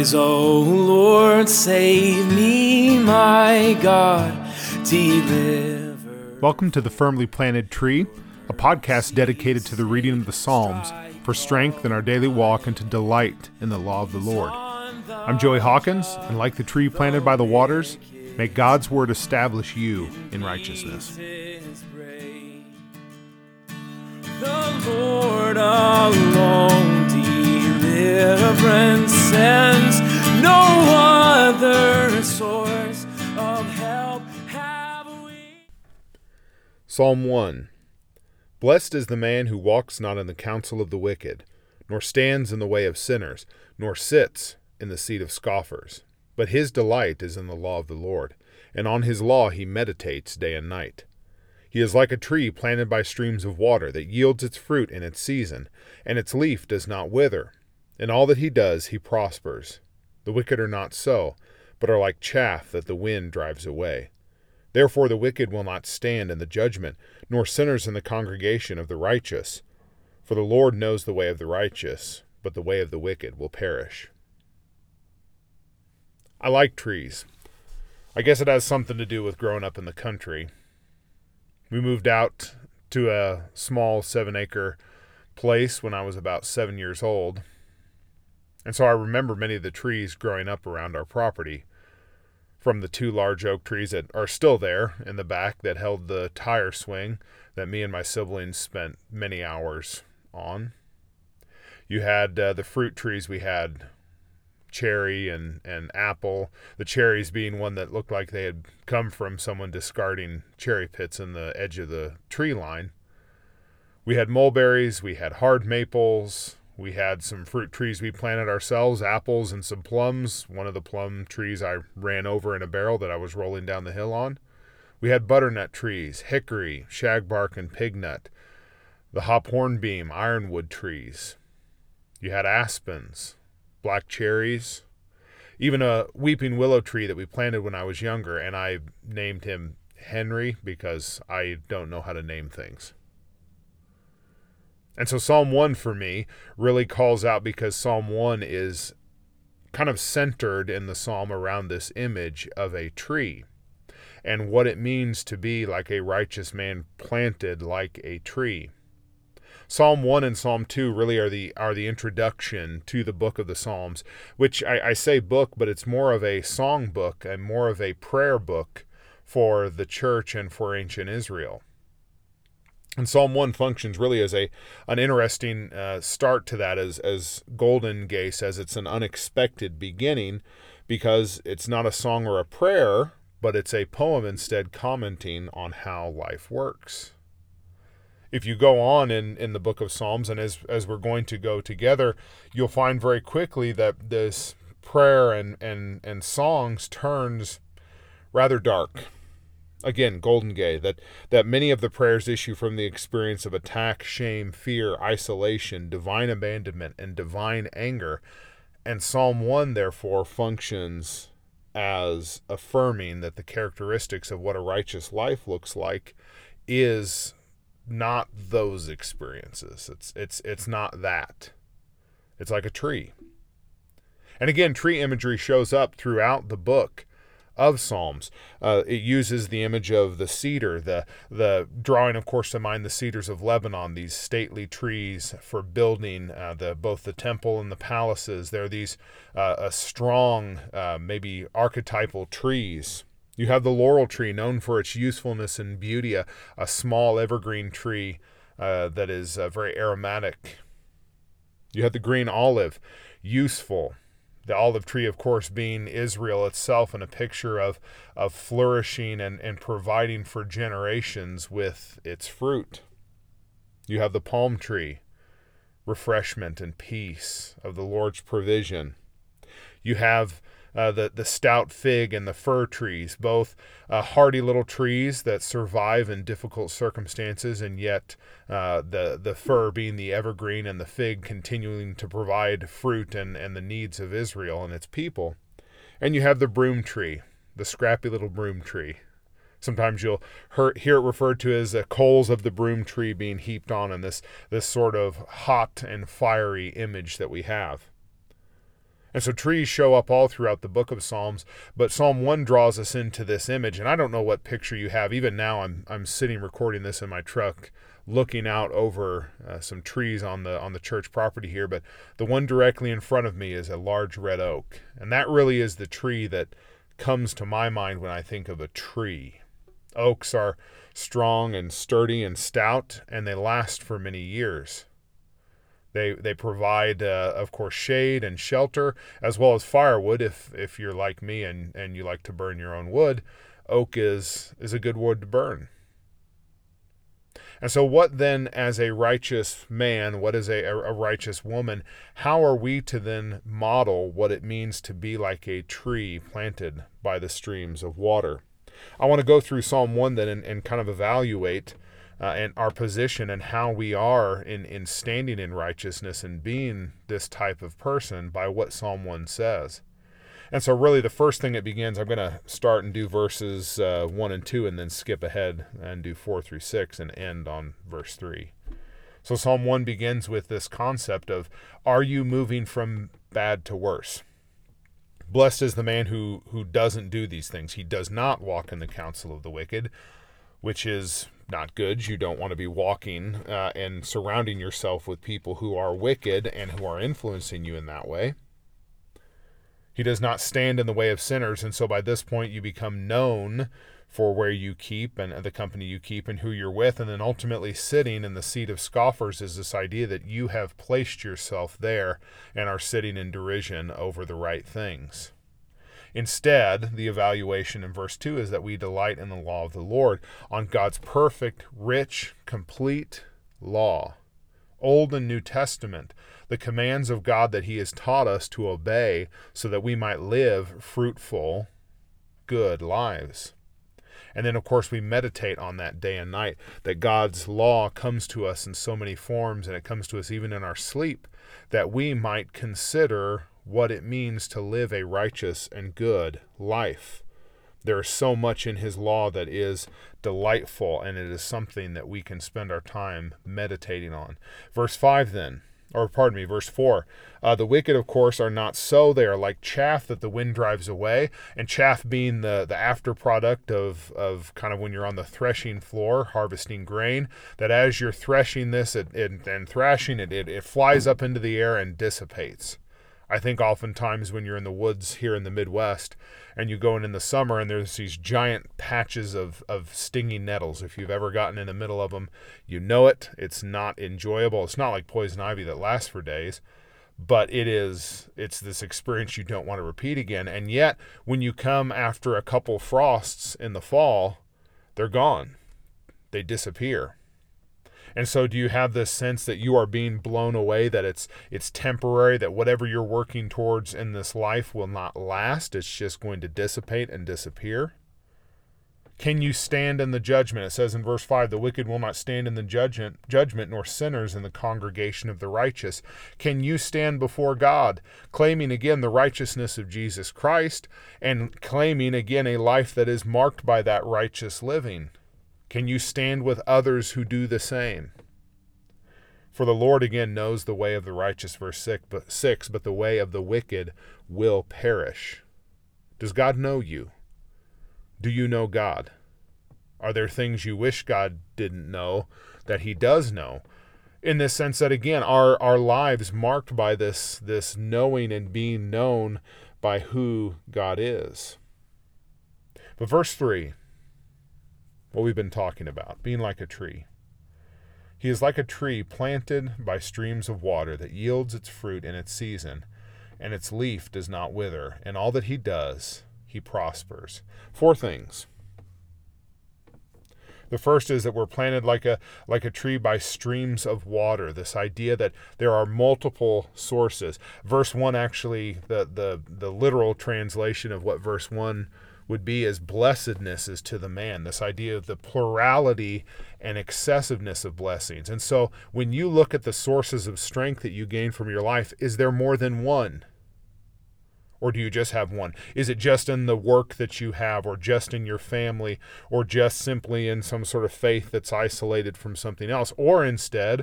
Arise, O Lord, save me, my God, deliver. Welcome to The Firmly Planted Tree, a podcast dedicated to the reading of the Psalms for strength in our daily walk and to delight in the law of the Lord. I'm Joey Hawkins, and like the tree planted by the waters, may God's word establish you in righteousness. The Lord alone deliverance sends, no other source of help have we. Psalm 1. Blessed is the man who walks not in the counsel of the wicked, nor stands in the way of sinners, nor sits in the seat of scoffers. But his delight is in the law of the Lord, and on his law he meditates day and night. He is like a tree planted by streams of water that yields its fruit in its season, and its leaf does not wither. In all that he does, he prospers. The wicked are not so, but are like chaff that the wind drives away. Therefore the wicked will not stand in the judgment, nor sinners in the congregation of the righteous. For the Lord knows the way of the righteous, but the way of the wicked will perish. I like trees. I guess it has something to do with growing up in the country. We moved out to a small 7-acre place when I was about 7 years old. And so I remember many of the trees growing up around our property, from the 2 large oak trees that are still there in the back that held the tire swing that me and my siblings spent many hours on. You had the fruit trees. We had cherry and apple, the cherries being one that looked like they had come from someone discarding cherry pits in the edge of the tree line. We had mulberries, we had hard maples, we had some fruit trees we planted ourselves, apples and some plums. One of the plum trees I ran over in a barrel that I was rolling down the hill on. We had butternut trees, hickory, shagbark, and pignut, the hop hornbeam, ironwood trees. You had aspens, black cherries, even a weeping willow tree that we planted when I was younger, and I named him Henry because I don't know how to name things. And so Psalm 1 for me really calls out because Psalm 1 is kind of centered in the psalm around this image of a tree and what it means to be like a righteous man planted like a tree. Psalm 1 and Psalm 2 really are the introduction to the book of the Psalms, which I say book, but it's more of a song book and more of a prayer book for the church and for ancient Israel. And Psalm 1 functions really as an interesting start to that, as Golden Gay says, it's an unexpected beginning because it's not a song or a prayer, but it's a poem instead commenting on how life works. If you go on in the book of Psalms, and as we're going to go together, you'll find very quickly that this prayer and songs turns rather dark. Again, Golden Gay, that many of the prayers issue from the experience of attack, shame, fear, isolation, divine abandonment, and divine anger. And Psalm 1, therefore, functions as affirming that the characteristics of what a righteous life looks like is not those experiences. It's not that. It's like a tree. And again, tree imagery shows up throughout the book of Psalms. It uses the image of the cedar, the drawing, of course, to mind the cedars of Lebanon, these stately trees for building both the temple and the palaces. They're these strong, maybe archetypal trees. You have the laurel tree, known for its usefulness and beauty, a small evergreen tree that is very aromatic. You have the green olive, useful. The olive tree, of course, being Israel itself and a picture of flourishing and providing for generations with its fruit. You have the palm tree, refreshment and peace of the Lord's provision. You have the stout fig and the fir trees, both hardy little trees that survive in difficult circumstances, and yet the fir being the evergreen and the fig continuing to provide fruit and the needs of Israel and its people. And you have the broom tree, the scrappy little broom tree. Sometimes you'll hear it referred to as the coals of the broom tree being heaped on in this sort of hot and fiery image that we have. And so trees show up all throughout the book of Psalms, but Psalm 1 draws us into this image. And I don't know what picture you have. Even now I'm sitting recording this in my truck, looking out over some trees on the church property here, but the one directly in front of me is a large red oak. And that really is the tree that comes to my mind when I think of a tree. Oaks are strong and sturdy and stout, and they last for many years. They provide, of course, shade and shelter, as well as firewood. If you're like me and you like to burn your own wood, oak is a good wood to burn. And so what then, as a righteous man, what is a righteous woman, how are we to then model what it means to be like a tree planted by the streams of water? I want to go through Psalm 1 then and kind of evaluate and our position and how we are in standing in righteousness and being this type of person by what Psalm 1 says. And so really the first thing it begins, I'm going to start and do verses 1 and 2 and then skip ahead and do 4 through 6 and end on verse 3. So Psalm 1 begins with this concept of, are you moving from bad to worse? Blessed is the man who doesn't do these things. He does not walk in the counsel of the wicked, which is not good. You don't want to be walking and surrounding yourself with people who are wicked and who are influencing you in that way. He does not stand in the way of sinners, and so by this point you become known for where you keep and the company you keep and who you're with, and then ultimately sitting in the seat of scoffers is this idea that you have placed yourself there and are sitting in derision over the right things. Instead, the evaluation in verse 2 is that we delight in the law of the Lord, on God's perfect, rich, complete law, Old and New Testament, the commands of God that he has taught us to obey so that we might live fruitful, good lives. And then, of course, we meditate on that day and night, that God's law comes to us in so many forms, and it comes to us even in our sleep, that we might consider what it means to live a righteous and good life. There is so much in his law that is delightful, and it is something that we can spend our time meditating on. Verse 4. The wicked, of course, are not so. They are like chaff that the wind drives away, and chaff being the after product of kind of when you're on the threshing floor harvesting grain, that as you're threshing this and thrashing it, it flies up into the air and dissipates. I think oftentimes when you're in the woods here in the Midwest and you go in the summer and there's these giant patches of stinging nettles. If you've ever gotten in the middle of them, you know it. It's not enjoyable. It's not like poison ivy that lasts for days, but it's this experience you don't want to repeat again. And yet when you come after a couple frosts in the fall, they're gone. They disappear. And so do you have this sense that you are being blown away, that it's temporary, that whatever you're working towards in this life will not last? It's just going to dissipate and disappear? Can you stand in the judgment? It says in verse 5, the wicked will not stand in the judgment, nor sinners in the congregation of the righteous. Can you stand before God, claiming again the righteousness of Jesus Christ, and claiming again a life that is marked by that righteous living? Can you stand with others who do the same? For the Lord again knows the way of the righteous, verse 6, but the way of the wicked will perish. Does God know you? Do you know God? Are there things you wish God didn't know that he does know? In this sense that, again, our lives marked by this knowing and being known by who God is. But verse 3, what we've been talking about, being like a tree. He is like a tree planted by streams of water that yields its fruit in its season, and its leaf does not wither, and all that he does, he prospers. 4 things. The first is that we're planted like a tree by streams of water, this idea that there are multiple sources. Verse 1 actually, the literal translation of what verse 1 would be as blessedness is to the man, this idea of the plurality and excessiveness of blessings. And so when you look at the sources of strength that you gain from your life, is there more than one? Or do you just have one? Is it just in the work that you have, or just in your family, or just simply in some sort of faith that's isolated from something else? Or instead,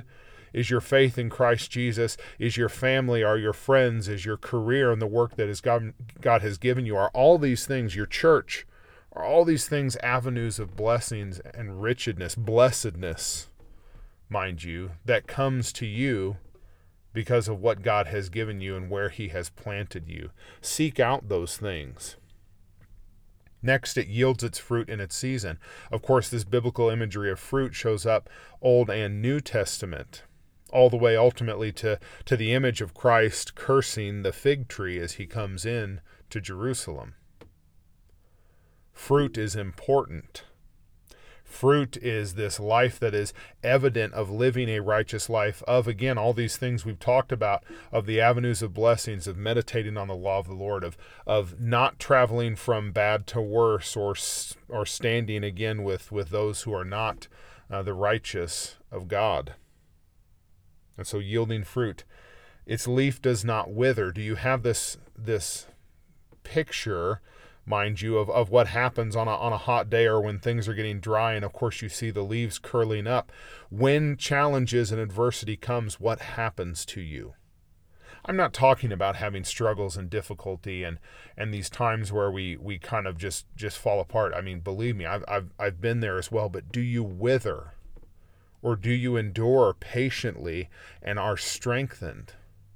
Is your faith in Christ Jesus? Is your family? Are your friends? Is your career and the work that God has given you? Are all these things, your church, are all these things avenues of blessings and blessedness, mind you, that comes to you because of what God has given you and where He has planted you? Seek out those things. Next, it yields its fruit in its season. Of course, this biblical imagery of fruit shows up Old and New Testament, all the way ultimately to the image of Christ cursing the fig tree as He comes in to Jerusalem. Fruit is important. Fruit is this life that is evident of living a righteous life, of, again, all these things we've talked about, of the avenues of blessings, of meditating on the law of the Lord, of not traveling from bad to worse, or standing again with those who are not the righteous of God. And so yielding fruit. Its leaf does not wither. Do you have this picture, mind you, of what happens on a hot day or when things are getting dry, and of course you see the leaves curling up? When challenges and adversity comes, what happens to you? I'm not talking about having struggles and difficulty and these times where we kind of just fall apart. I mean, believe me, I've been there as well. But do you wither, or do you endure patiently and are strengthened?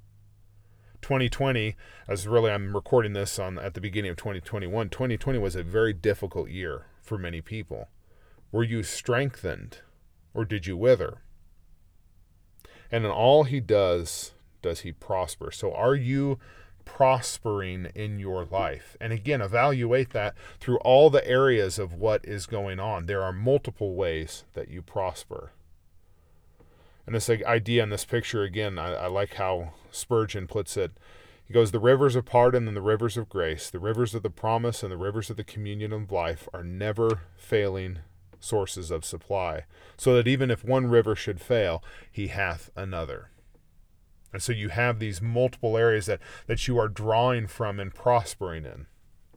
2020, I'm recording this at the beginning of 2021. 2020 was a very difficult year for many people. Were you strengthened, or did you wither? And in all He does He prosper. So are you prospering in your life? And again, evaluate that through all the areas of what is going on. There are multiple ways that you prosper. And this idea in this picture, again, I like how Spurgeon puts it. He goes, the rivers of pardon and the rivers of grace, the rivers of the promise and the rivers of the communion of life are never failing sources of supply, so that even if one river should fail, He hath another. And so you have these multiple areas that you are drawing from and prospering in.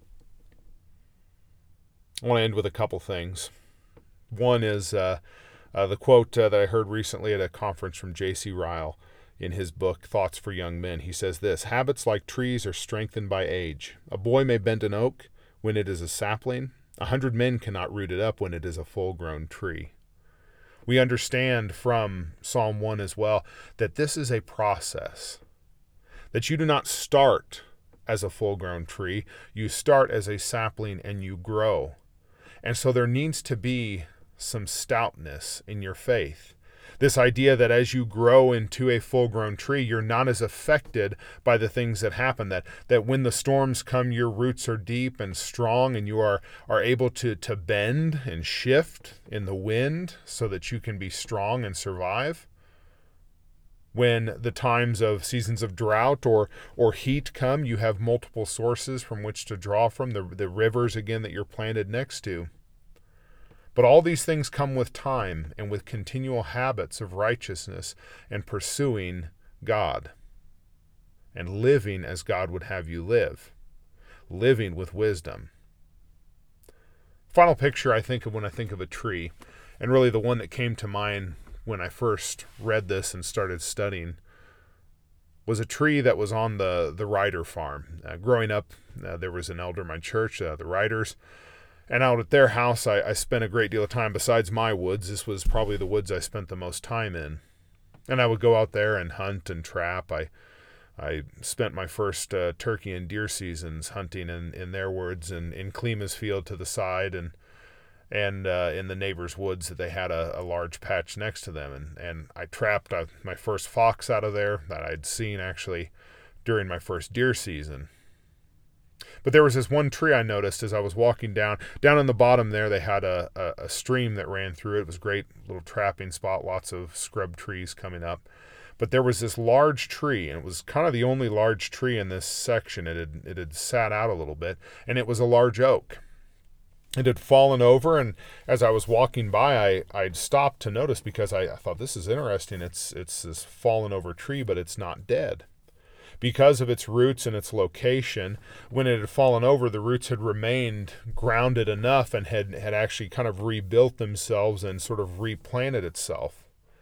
I want to end with a couple things. One is the quote that I heard recently at a conference from J.C. Ryle in his book, Thoughts for Young Men. He says this: habits like trees are strengthened by age. A boy may bend an oak when it is a sapling. 100 men cannot root it up when it is a full-grown tree. We understand from Psalm 1 as well that this is a process, that you do not start as a full-grown tree. You start as a sapling and you grow. And so there needs to be some stoutness in your faith. This idea that as you grow into a full-grown tree, you're not as affected by the things that happen, that when the storms come, your roots are deep and strong, and you are able to bend and shift in the wind so that you can be strong and survive. When the times of seasons of drought or heat come, you have multiple sources from which to draw from, the rivers, again, that you're planted next to. But all these things come with time and with continual habits of righteousness and pursuing God and living as God would have you live, living with wisdom. Final picture I think of when I think of a tree, and really the one that came to mind when I first read this and started studying, was a tree that was on the Ryder farm. Growing up, there was an elder in my church, the Ryders. And out at their house, I spent a great deal of time. Besides my woods, this was probably the woods I spent the most time in. And I would go out there and hunt and trap. I spent my first turkey and deer seasons hunting in their woods and in Klima's field to the side and in the neighbor's woods that they had a large patch next to them. And I trapped my first fox out of there that I'd seen actually during my first deer season. But there was this one tree I noticed as I was walking down on the bottom there. They had a stream that ran through it. It was a great little trapping spot, lots of scrub trees coming up. But there was this large tree, and it was kind of the only large tree in this section. It had sat out a little bit, and it was a large oak. It had fallen over, and as I was walking by, I'd stopped to notice because I thought, this is interesting. It's this fallen over tree, but it's not dead. Because of its roots and its location, when it had fallen over, the roots had remained grounded enough and had actually kind of rebuilt themselves and sort of replanted itself.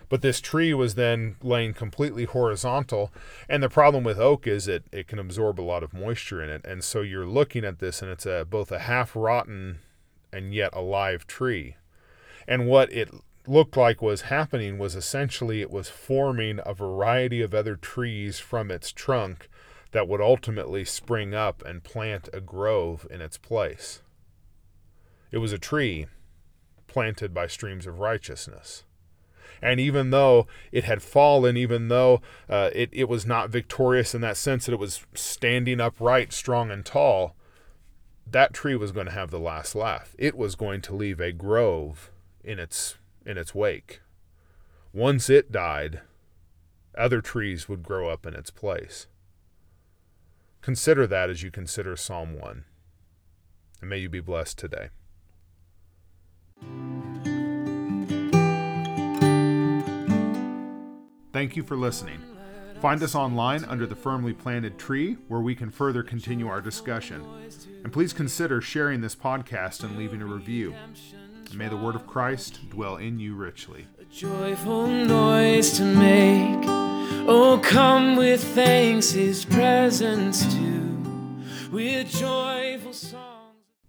But this tree was then laying completely horizontal, and the problem with oak is it can absorb a lot of moisture in it, and so you're looking at this, and it's both a half-rotten and yet alive tree. And what it looked like was happening was essentially it was forming a variety of other trees from its trunk that would ultimately spring up and plant a grove in its place. It was a tree planted by streams of righteousness. And even though it had fallen, even though it was not victorious in that sense that it was standing upright, strong and tall, that tree was going to have the last laugh. It was going to leave a grove in its wake. Once it died, other trees would grow up in its place. Consider that as you consider Psalm 1. And may you be blessed today. Thank you for listening. Find us online under the Firmly Planted Tree, where we can further continue our discussion. And please consider sharing this podcast and leaving a review. And may the word of Christ dwell in you richly. A joyful noise to make. Oh, come with thanks His presence to, with joyful song.